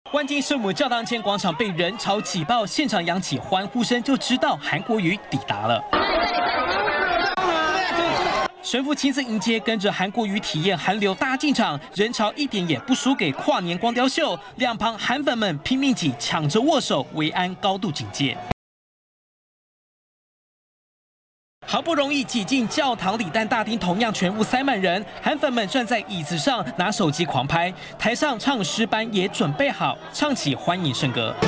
万金圣母教堂前广场被人潮挤爆，现场扬起欢呼声，就知道韩国瑜抵达了。神父亲自迎接，跟着韩国瑜体验韩流大进场，人潮一点也不输给跨年光雕秀，两旁韩粉们拼命挤，抢着握手，维安高度警戒。 好不容易挤进教堂里，但大厅同样全部塞满人，韩粉们站在椅子上拿手机狂拍，台上唱诗班也准备好，唱起欢迎圣歌。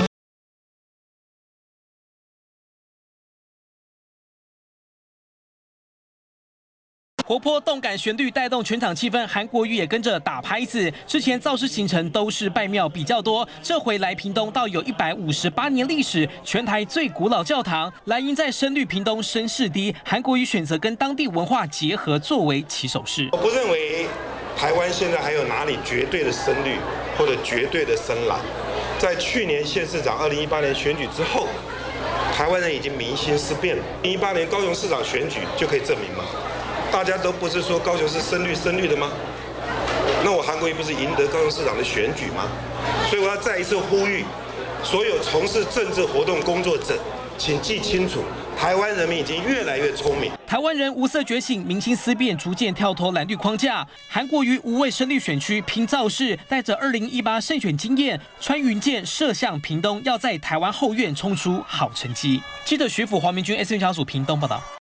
活泼动感旋律带动全场气氛，韩国瑜也跟着打拍子。之前造势行程都是拜庙比较多，这回来屏东到有158年历史、全台最古老教堂。莱茵在深绿屏东声势低，韩国瑜选择跟当地文化结合作为起手式。 我不认为台湾现在还有哪里绝对的深绿或者绝对的深蓝。在去年县市长2018年选举之后，台湾人已经民心思变了。2018年高雄市长选举就可以证明吗？ 大家都不是说高雄是深绿的吗？那我韩国瑜不是赢得高雄市长的选举吗？所以我要再一次呼吁所有从事政治活动工作者，请记清楚，台湾人民已经越来越聪明。 台湾人无色觉醒，民心思变，逐渐跳脱蓝绿框架。韩国瑜无畏深绿选区拼造势，带着2018胜选经验，穿云箭射向屏东，要在台湾后院冲出好成绩。记者徐府、黄明君 SN 小组屏东报道。